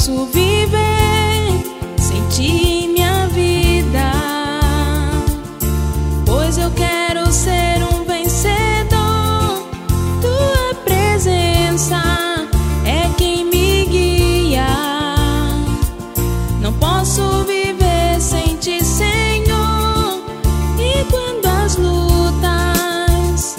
posso viver sem ti em minha vida, pois eu quero ser um vencedor. Tua presença é quem me guia. Não posso viver sem ti, Senhor. E quando as lutas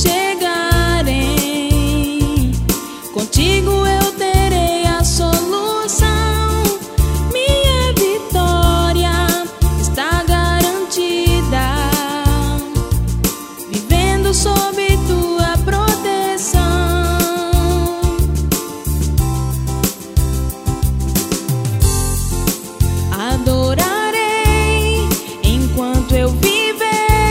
chegarem, contigo eu terei a solução. Minha vitória está garantida, vivendo sob tua proteção. Adorarei enquanto eu viver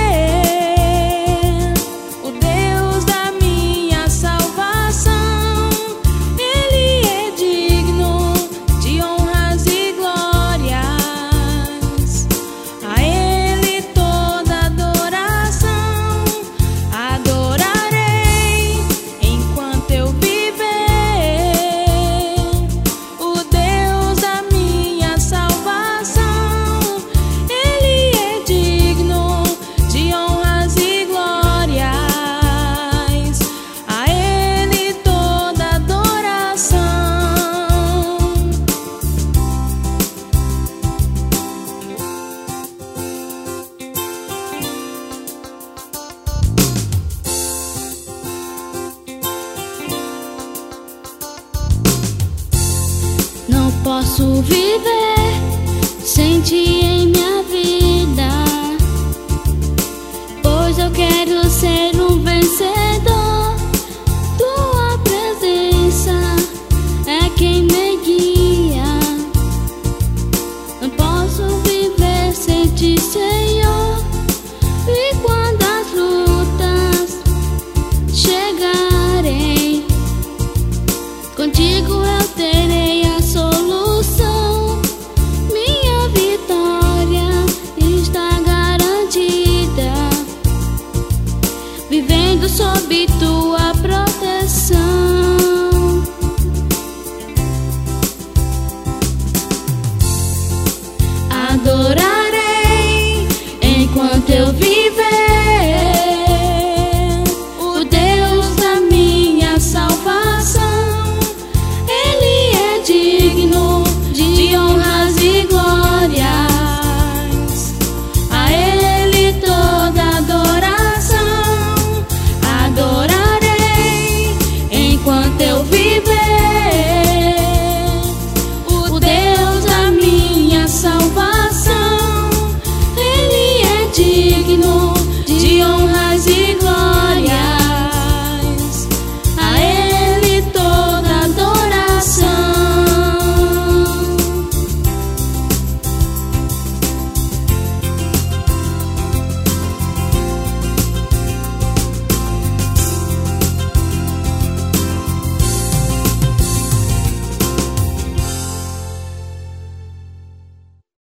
o Deus da minha salvação. Ele é digno de honras e glórias, a Ele toda adoração. Adorarei enquanto eu viver o Deus da minha salvação. Ele é digno de honras e glórias, a Ele toda adoração. Não posso viver sem ti em minha vida, pois eu quero ser um vencedor. Tua presença é quem me guia. Não posso viver sem ti, Senhor. E quando as lutas chegarem, contigo eu terei a solução. Minha vitória está garantida, vivendo sob tua proteção. Adorar